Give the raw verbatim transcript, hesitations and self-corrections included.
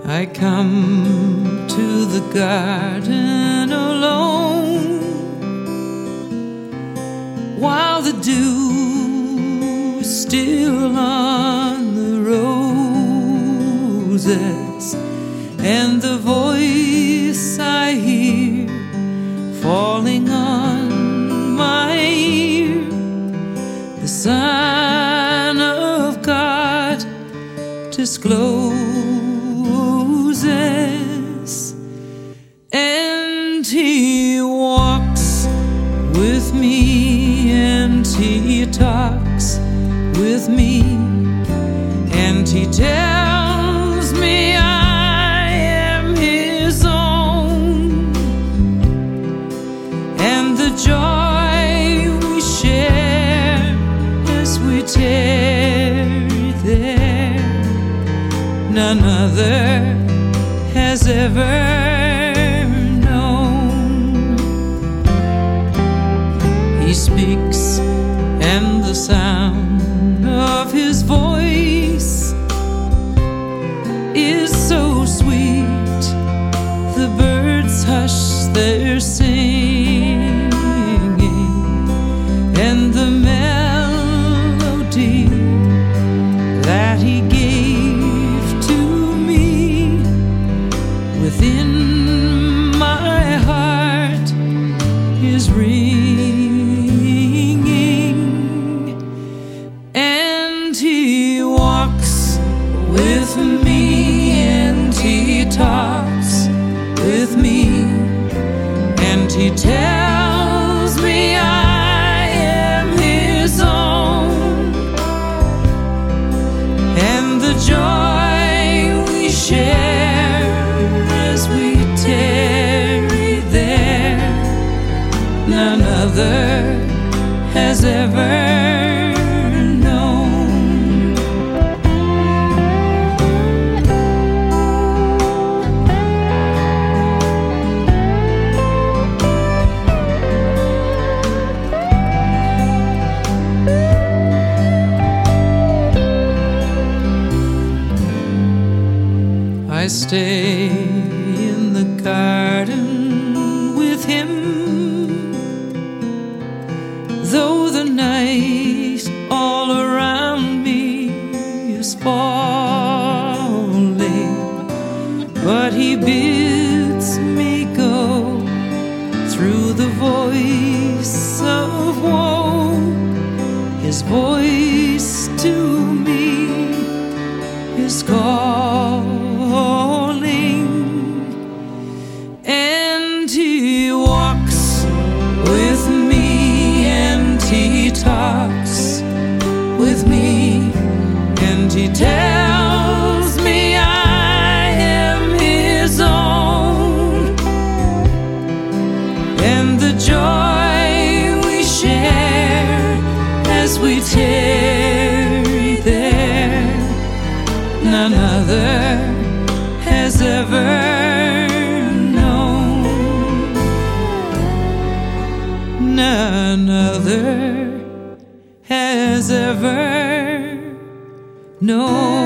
I come to the garden alone, while the dew is still on the roses, and the voice I hear falling on my ear, the Son of God discloses, and He walks with me, and He talks with me, and He tells me I am His own, and the joy we share as we tarry there, none other has ever known. He speaks, and the sound of His voice is so sweet, the birds hush their singing, and the melody that He gave to me within my heart is ringing, and He walks with me, and He talks with me, and He tells me I am His own, and the joy we share as we tarry there, none other has ever known. I stay in the garden with Him, though the night all around me is falling, but He bids me go through the voice of woe. His voice to me is calling, and He walks with me, and He talks with me, and He tells me I am His own, and the joy we share as we tarry there, none other has ever known, none other has ever known.